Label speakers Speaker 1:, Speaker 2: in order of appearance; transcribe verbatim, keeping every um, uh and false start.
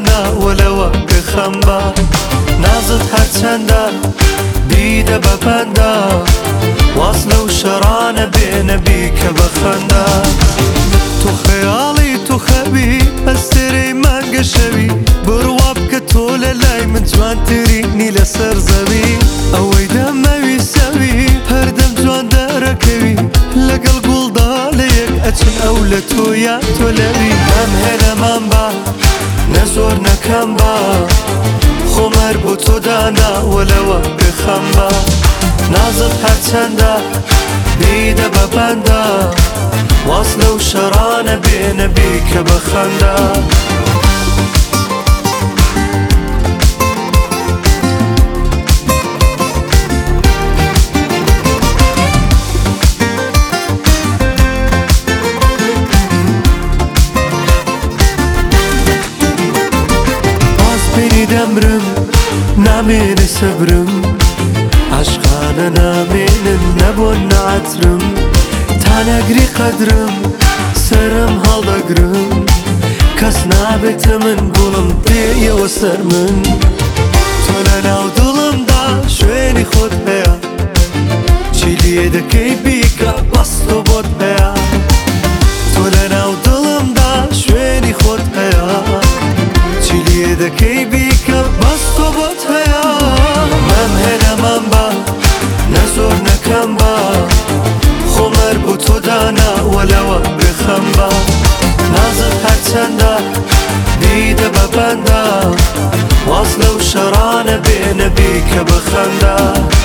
Speaker 1: دانا ولەوە بخەمبە نازت هەرچەندە بیدە بە پەندە واز لەو شەڕانە بێنەبی کە بەخەندە تو خەیاڵی تو خەبی ئەستێرەی مانگە شەوی بڕوا بکە تۆ لە لای من جوانترینی لەسەر زەوی ئەوەی دەمەوی سەوی هەردەم جوان دەرەکەوی لەگەڵ گوڵدا لە یەک ئەچن ئەو لە تۆ یا تۆ لەوی ئەم هێنەمان بە نە زۆر نەکەم بە خۆمەر بۆ تۆ دانا وەلەوە بخەمبە نازت هەرچەندە بیدە بە پەندە واز لەو شەڕانە بێنەبی کە بەخەندە دەمرم نامێنێ سەبرم عاشقانە نامێنن نەبۆن نەعەترم تا نەگری قەدرم سەرم هەڵدەگرم کەس نابێتە من گوڵم دێیەوە سەر من تۆ لە ناو دڵمدا شوێنی خۆت هەیە چی لێ دەکەی بیکە بەس تۆ بۆت هەیە تۆ لە ناو دڵمدا شوێنی خۆت هەیە چی لێ دەکەی بیکە بەس تۆ بۆت هەیە مەم هێنەمان بە نە زۆر نەکەم بە خۆمەر بۆ تۆ دانا وەلەوە بخەمبە نازت هەرچەندە بیدە بە پەندە واز لەو شەڕانە بێنەبی کە بەخەندە